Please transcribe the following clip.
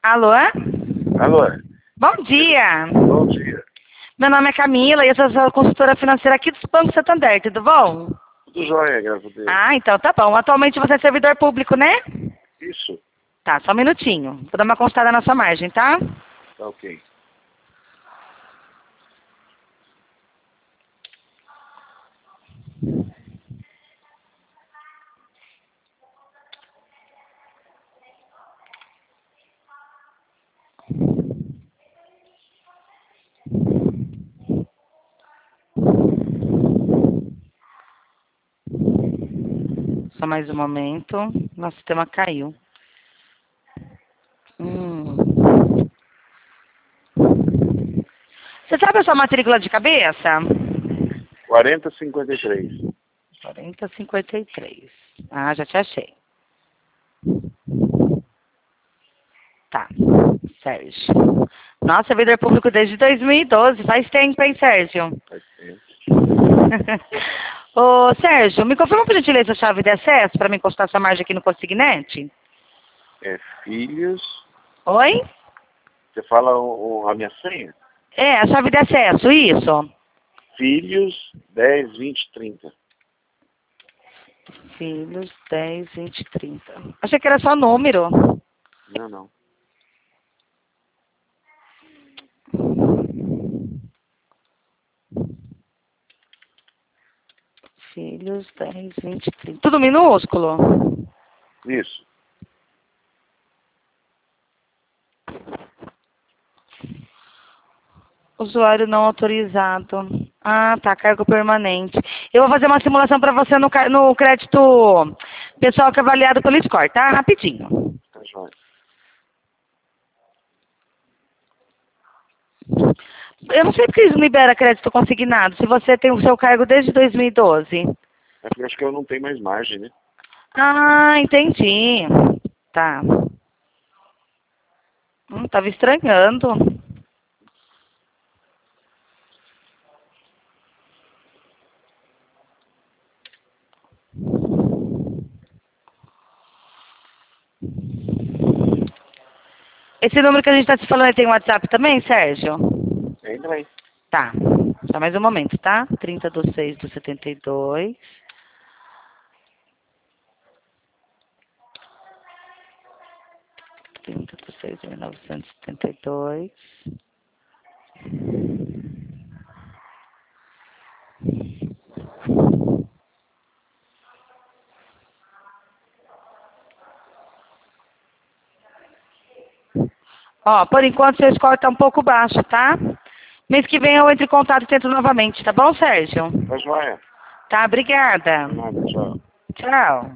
Alô? Alô? Bom dia. Bom dia. Meu nome é Camila e eu sou a consultora financeira aqui do Banco Santander, tudo bom? Tudo jóia, graças a Deus. Ah, então tá bom. Atualmente você é servidor público, né? Isso, Tá, só um minutinho. Vou dar uma consultada na sua margem, tá? tá ok. Só mais um momento. Nosso sistema caiu. Você sabe a sua matrícula de cabeça? 4053. 4053. Ah, já te achei. Tá. Sérgio. Nossa, servidor público desde 2012. Faz tempo, hein, Sérgio? Faz tempo. Ô, Sérgio, me confirma por gentileza a chave de acesso para me consultar sua margem aqui no Consignete? É filhos. Oi? Você fala a minha senha? É, a chave de acesso, isso. Filhos 10, 20, 30. Filhos 10, 20, 30. Achei que era só número. Não, não. Filhos 10, 20, 30. Tudo minúsculo? Isso. Usuário não autorizado. Ah, tá, cargo permanente. Eu vou fazer uma simulação para você no crédito pessoal que é avaliado pelo Score, tá? Rapidinho. Tá jóia. Eu não sei porque eles liberam crédito consignado, se você tem o seu cargo desde 2012. É porque eu acho que eu não tenho mais margem, né? Ah, entendi. Tá. Tava estranhando. Esse número que a gente tá se falando tem WhatsApp também, Sérgio? Entra aí. Tá. Só mais um momento, tá? 30/6/72. 30/6/1972. Ó, por enquanto seu score tá um pouco baixo, tá? Mês que vem eu entro em contato e tento novamente, tá bom, Sérgio? Tá jóia. Tá, obrigada. Nada, tchau. Tchau.